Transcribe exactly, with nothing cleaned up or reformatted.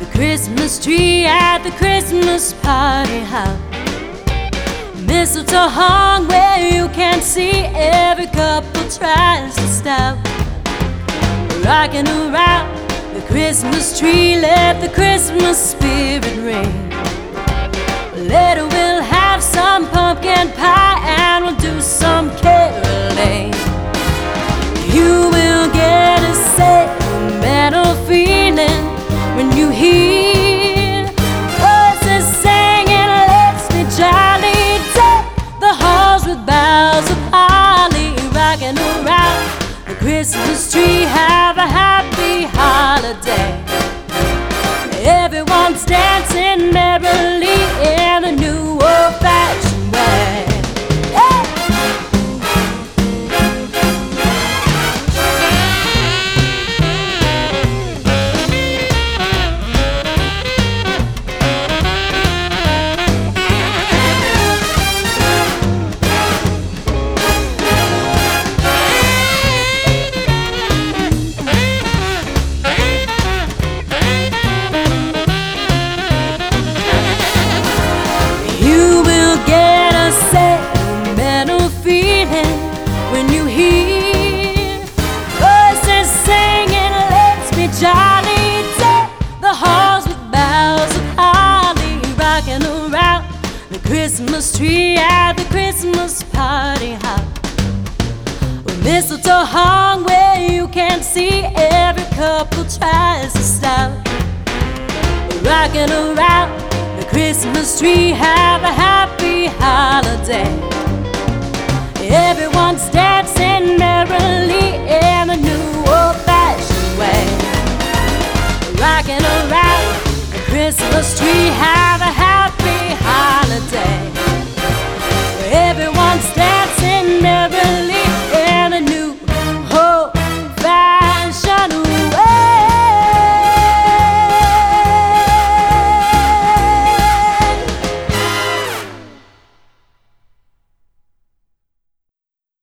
the Christmas tree at the Christmas party hop. Mistletoe hung where you can see, every couple tries to stop. Rocking around the Christmas tree, let the Christmas spirit ring. Later we'll have some pumpkin pie and we'll do some caroling. You will get a sentimental feeling when you hear voices singing, "Let's be jolly." Deck the halls with boughs of holly, rocking around the Christmas tree. Have a happy holiday. Everyone's dancing merrily in a new old-fashioned way. Hey! When you hear voices singing, "Let's be jolly." Deck the halls with boughs of holly, rocking around the Christmas tree at the Christmas party hop. With mistletoe hung where you can see, every couple tries to stop. Rocking around the Christmas tree, have a happy holiday. Everyone's dancing merrily in a new old-fashioned way. Rocking around the Christmas tree.